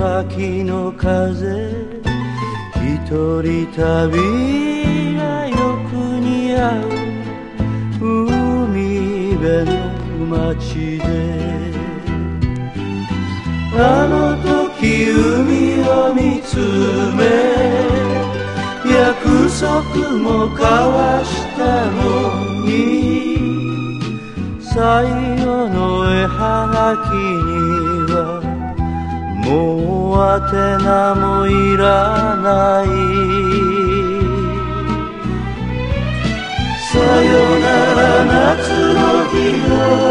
先の風一人旅がよく似合う海辺の街であの時海を見つめ約束も交わしたのに最後の絵はがきにはもう宛名もいらないさよなら夏の日の